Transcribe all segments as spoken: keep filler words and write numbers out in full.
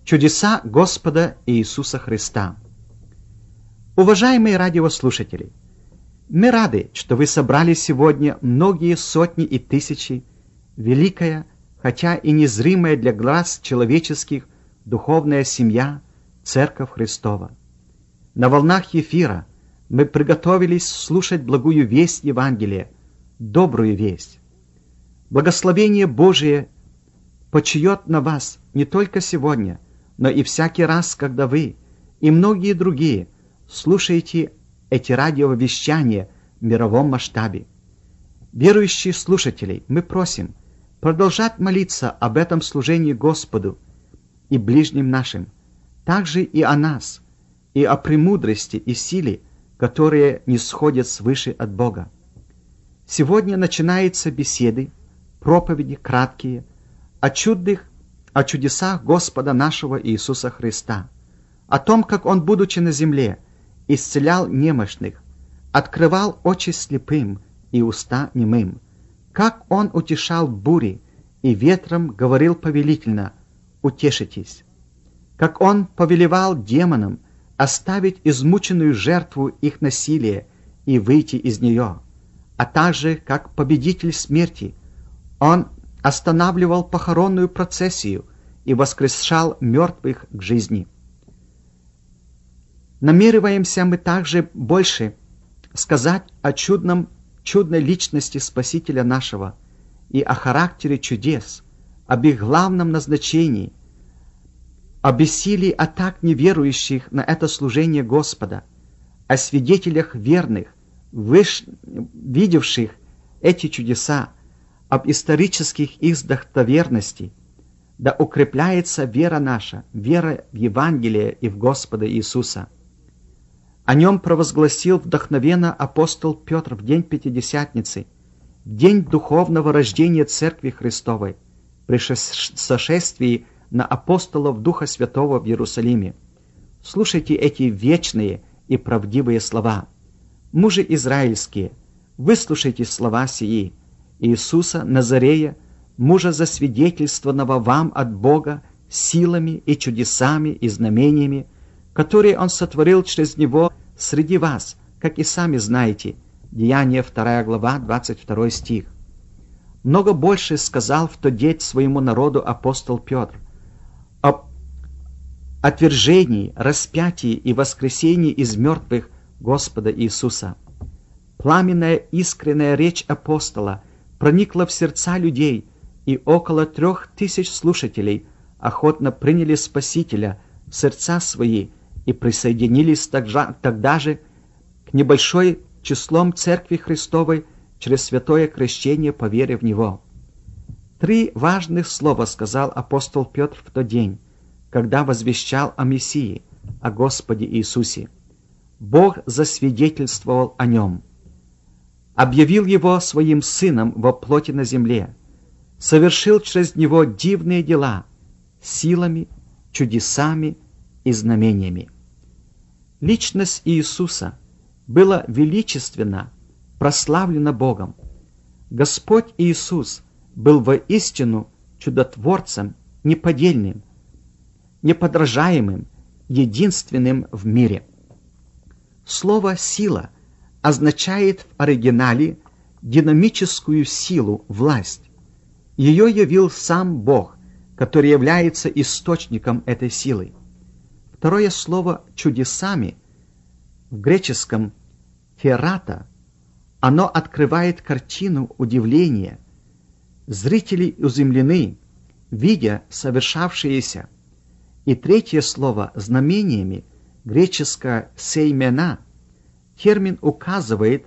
Чудеса Господа Иисуса Христа. Уважаемые радиослушатели, мы рады, что вы собрали сегодня многие сотни и тысячи, великая, хотя и незримая для глаз человеческих, духовная семья, Церковь Христова. На волнах эфира мы приготовились слушать благую весть Евангелия, добрую весть. Благословение Божие почиет на вас не только сегодня, но и всякий раз, когда вы и многие другие слушаете эти радиовещания в мировом масштабе. Верующие слушатели, мы просим продолжать молиться об этом служении Господу и ближним нашим, также и о нас, и о премудрости и силе, которые нисходят свыше от Бога. Сегодня начинаются беседы, проповеди краткие, о чудных, о чудесах Господа нашего Иисуса Христа, о том, как Он, будучи на земле, исцелял немощных, открывал очи слепым и уста немым, как Он утешал бури и ветром говорил повелительно: «Утешитесь», как Он повелевал демонам оставить измученную жертву их насилия и выйти из нее, а также, как победитель смерти, Он останавливал похоронную процессию и воскрешал мертвых к жизни. Намереваемся мы также больше сказать о чудном, чудной личности Спасителя нашего и о характере чудес, об их главном назначении, о бессилии атак неверующих на это служение Господа, о свидетелях верных, выш... видевших эти чудеса, об исторических их достоверности. Да укрепляется вера наша, вера в Евангелие и в Господа Иисуса. О нем провозгласил вдохновенно апостол Петр в день Пятидесятницы, в день духовного рождения Церкви Христовой, при сошествии на апостолов Духа Святого в Иерусалиме. Слушайте эти вечные и правдивые слова. Мужи израильские, выслушайте слова сии: Иисуса Назарея, мужа засвидетельствованного вам от Бога силами и чудесами и знамениями, которые Он сотворил через Него среди вас, как и сами знаете. Деяния вторая глава, двадцать второй стих. Много больше сказал в тот день своему народу апостол Петр об отвержении, распятии и воскресении из мертвых Господа Иисуса. Пламенная искренняя речь апостола проникла в сердца людей, и около трех тысяч слушателей охотно приняли Спасителя в сердца свои и присоединились тогда, тогда же к небольшой числом Церкви Христовой через святое крещение по вере в Него. Три важных слова сказал апостол Петр в тот день, когда возвещал о Мессии, о Господе Иисусе. Бог засвидетельствовал о Нем, объявил Его Своим Сыном во плоти на земле, совершил через Него дивные дела силами, чудесами и знамениями. Личность Иисуса была величественно прославлена Богом. Господь Иисус был воистину чудотворцем неподдельным, неподражаемым, единственным в мире. Слово «сила» означает в оригинале динамическую силу, власть. Ее явил сам Бог, который является источником этой силы. Второе слово «чудесами» в греческом «терата», оно открывает картину удивления. Зрители изумлены, видя совершавшееся. И третье слово «знамениями», греческое «сеймена», термин указывает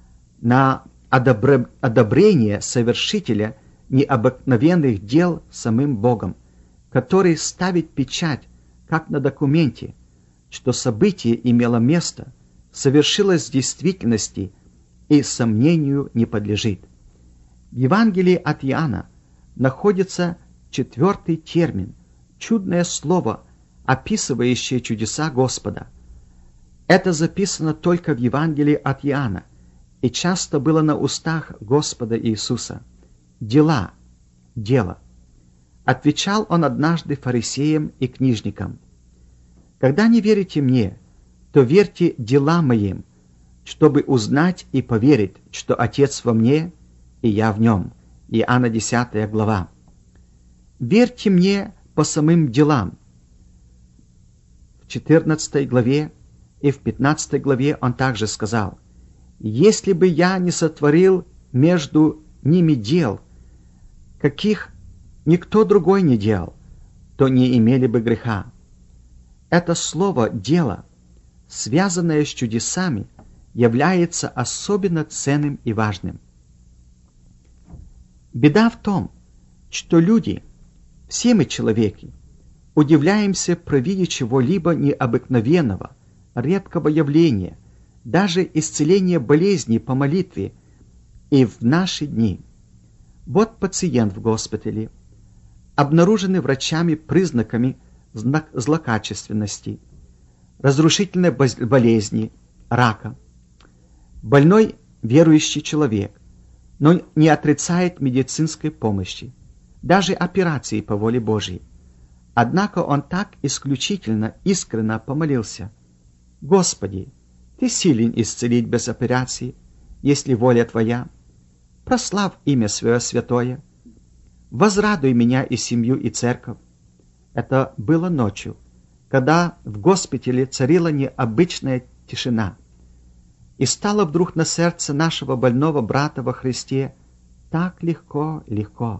на одобр... одобрение совершителя необыкновенных дел самим Богом, который ставит печать, как на документе, что событие имело место, совершилось в действительности и сомнению не подлежит. В Евангелии от Иоанна находится четвертый термин, чудное слово, описывающее чудеса Господа. Это записано только в Евангелии от Иоанна и часто было на устах Господа Иисуса. Дела, дело. Отвечал он однажды фарисеям и книжникам: «Когда не верите мне, то верьте делам моим, чтобы узнать и поверить, что Отец во мне, и я в нем». Иоанна десятая глава. «Верьте мне по самым делам». В четырнадцатой главе и в пятнадцатой главе он также сказал: «Если бы я не сотворил между ними дел, каких никто другой не делал, то не имели бы греха». Это слово «дело», связанное с чудесами, является особенно ценным и важным. Беда в том, что люди, все мы человеки, удивляемся при виде чего-либо необыкновенного, редкого явления, даже исцеления болезней по молитве и в наши дни. Вот пациент в госпитале, обнаруженный врачами признаками злокачественности, разрушительной болезни, рака. Больной верующий человек, но не отрицает медицинской помощи, даже операции по воле Божьей. Однако он так исключительно, искренно помолился: «Господи, Ты силен исцелить без операции, если воля Твоя. Прославь имя Свое святое. Возрадуй меня и семью, и церковь». Это было ночью, когда в госпитале царила необычная тишина. И стало вдруг на сердце нашего больного брата во Христе так легко, легко.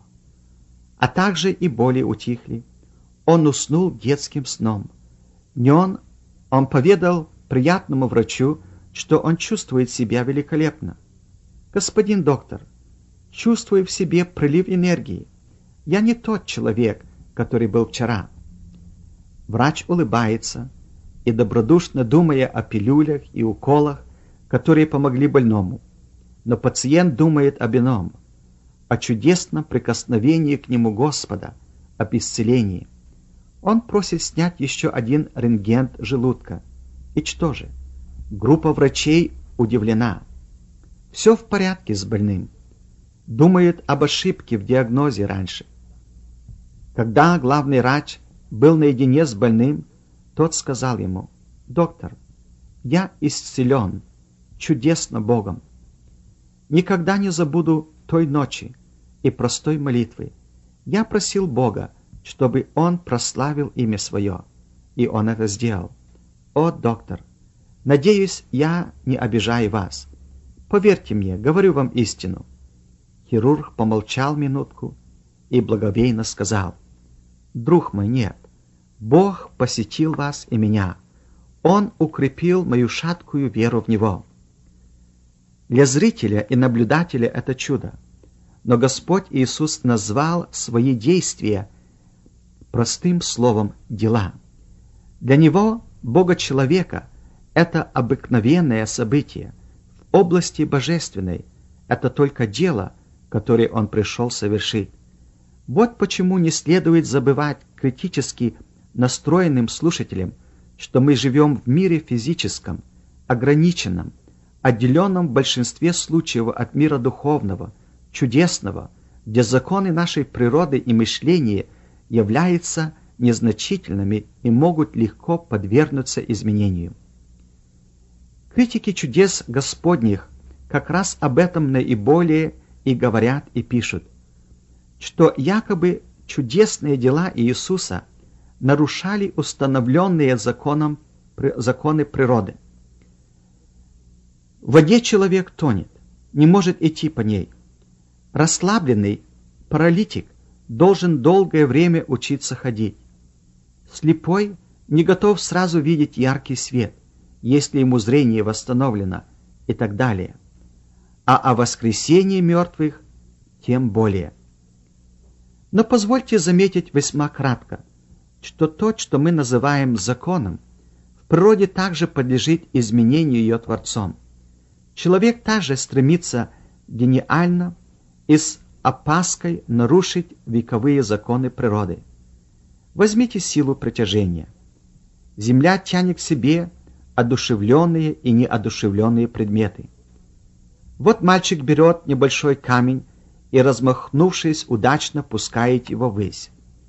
А также и боли утихли. Он уснул детским сном. Днем он поведал приятному врачу, что он чувствует себя великолепно. «Господин доктор, чувствую в себе прилив энергии. Я не тот человек, который был вчера». Врач улыбается и, добродушно думая о пилюлях и уколах, которые помогли больному, но пациент думает об ином, о чудесном прикосновении к нему Господа, об исцелении. Он просит снять еще один рентген желудка. И что же? Группа врачей удивлена. Все в порядке с больным. Думает об ошибке в диагнозе раньше. Когда главный врач был наедине с больным, тот сказал ему: «Доктор, я исцелен чудесно Богом. Никогда не забуду той ночи и простой молитвы. Я просил Бога, чтобы Он прославил имя Свое, и Он это сделал. О, доктор, надеюсь, я не обижаю вас. Поверьте мне, говорю вам истину». Хирург помолчал минутку и благоговейно сказал: «Друг мой, нет. Бог посетил вас и меня. Он укрепил мою шаткую веру в Него». Для зрителя и наблюдателя это чудо. Но Господь Иисус назвал свои действия простым словом «дела». Для Него, Бога-человека, это обыкновенное событие. В области божественной это только дело, которое Он пришел совершить. Вот почему не следует забывать критически настроенным слушателям, что мы живем в мире физическом, ограниченном, отделенном в большинстве случаев от мира духовного, чудесного, где законы нашей природы и мышления являются незначительными и могут легко подвергнуться изменению. Критики чудес Господних как раз об этом наиболее и говорят, и пишут, что якобы чудесные дела Иисуса нарушали установленные законом, законы природы. В воде человек тонет, не может идти по ней. Расслабленный паралитик должен долгое время учиться ходить. Слепой не готов сразу видеть яркий свет, если ему зрение восстановлено, и так далее. А о воскресении мертвых тем более. Но позвольте заметить весьма кратко, что то, что мы называем законом, в природе также подлежит изменению ее Творцом. Человек также стремится гениально и с опаской нарушить вековые законы природы. Возьмите силу притяжения. Земля тянет к себе одушевленные и неодушевленные предметы. Вот мальчик берет небольшой камень и, размахнувшись, удачно пускает его ввысь.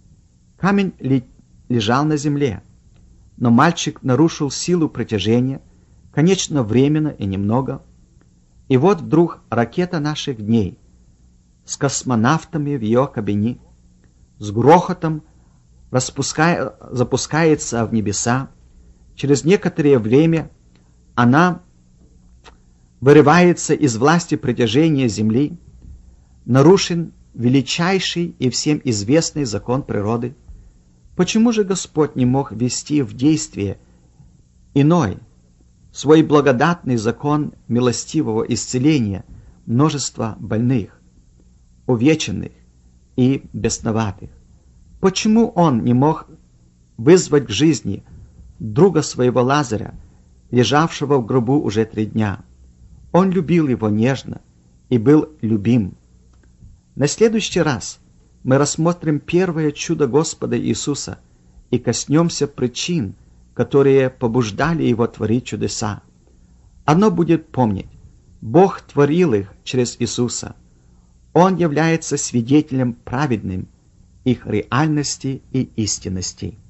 Камень лежал на земле, но мальчик нарушил силу притяжения, конечно, временно и немного. И вот вдруг ракета наших дней с космонавтами в ее кабине с грохотом распуская, запускается в небеса. Через некоторое время она вырывается из власти притяжения Земли. Нарушен величайший и всем известный закон природы. Почему же Господь не мог ввести в действие иной, свой благодатный закон милостивого исцеления множества больных, увеченных и бесноватых? Почему Он не мог вызвать к жизни друга своего Лазаря, лежавшего в гробу уже три дня? Он любил его нежно и был любим. На следующий раз мы рассмотрим первое чудо Господа Иисуса и коснемся причин, которые побуждали Его творить чудеса. Оно будет помнить: Бог творил их через Иисуса. Он является свидетелем праведным их реальности и истинности.